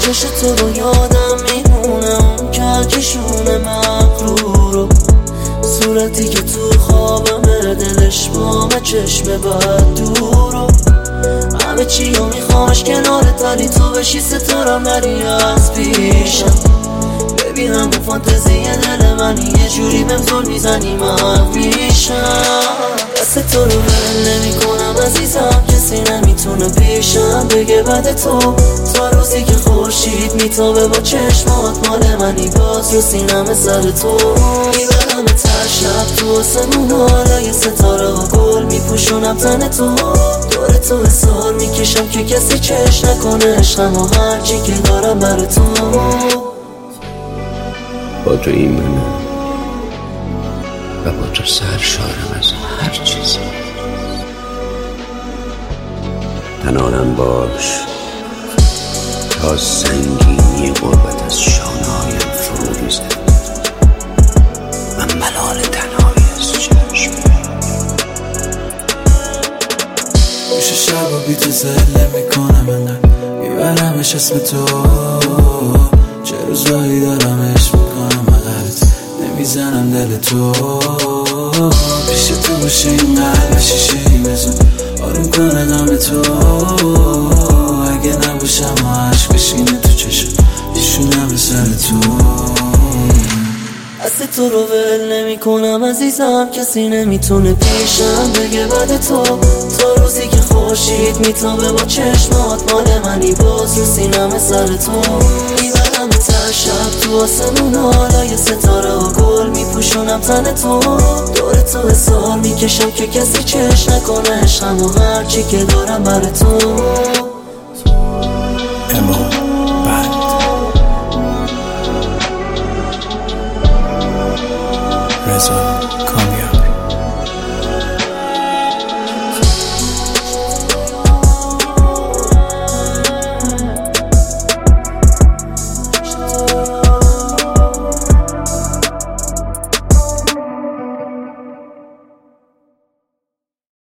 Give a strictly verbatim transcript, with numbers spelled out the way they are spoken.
چش تو رو یادم میمونه، اون کهکشون مغرورو، صورتی که تو خوابمه، دلش بامه، چشم بد دورو. همه چی رو میخوامش کنارت، ولی تو بشی ستارم نری از پیشم. ببینم اون فانتزی دل منی، یه جوری بهم زل میزنی من میشم. دست تو رو ول نمی کنم عزیزم، کسی نمیتونه پیشم بگه بعد تو. تا روزی که خورشید میتابه با چشمات، مال منی باز رو سینم سر تو. میبرم تر شب تو آسمون، حالا یه ستاره و گل میپوشونم تن تو. دور تو حسار میکشم که کسی چش نکنه عشقم و هرچی که دارم بر تو. با تو ایمنم و با تو سرشارم از هر چیزی. تنانم باش تا سنگینی غربت از شانه‌هایم فرو ریزد و ملال تنهایی از چشم. میشه شب و بی تو زله میکنم، انقدر میبرمش اسم تو. چه روزایی دارم عشق میکنم مقرد، نمیزنم دل تو. پیش تو باشه این قلب شیشه ای بزن، آروم کنه غم تو. اگه نباشم و عشق بشینه تو چشم، میشونم سر تو. دست تو رو ول نمی کنم عزیزم، کسی نمیتونه پیشم بگه بعد تو. تا روزی که خورشید میتابه با چشمات، مال منی باز رو سینم سر تو. میبرم تر شب تو آسمون، حالا یه ستاره و گل میپوشونم تن تو. دور تو حسار میکشم که کسی چش نکنه عشقم و هرچی که دارم بر تو. اما بعد رضا کامل.